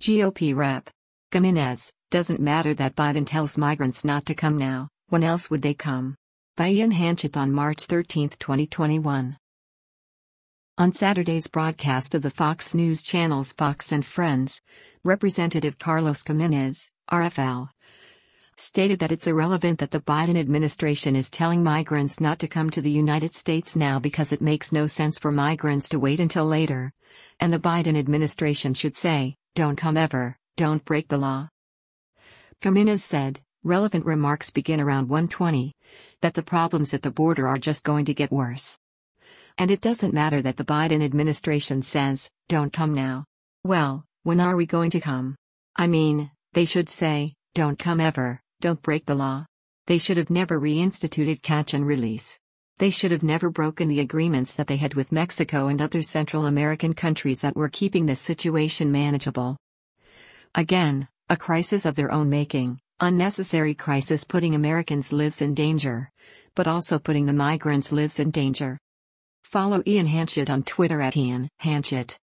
GOP Rep. Gimenez, doesn't matter that Biden tells migrants not to come now, when else would they come? By Ian Hanchett on March 13, 2021. On Saturday's broadcast of the Fox News channel's Fox and Friends, Representative Carlos Gimenez, RFL, stated that it's irrelevant that the Biden administration is telling migrants not to come to the United States now because it makes no sense for migrants to wait until later, and the Biden administration should say, "Don't come ever, don't break the law." Gimenez said, relevant remarks begin around 1:20, that the problems at the border are just going to get worse. And it doesn't matter that the Biden administration says, "Don't come now." Well, when are we going to come? I mean, they should say, "Don't come ever, don't break the law." They should have never reinstituted catch and release. They should have never broken the agreements that they had with Mexico and other Central American countries that were keeping this situation manageable. Again, a crisis of their own making, unnecessary crisis putting Americans' lives in danger, but also putting the migrants' lives in danger. Follow Ian Hanchett on Twitter at Ian Hanchett.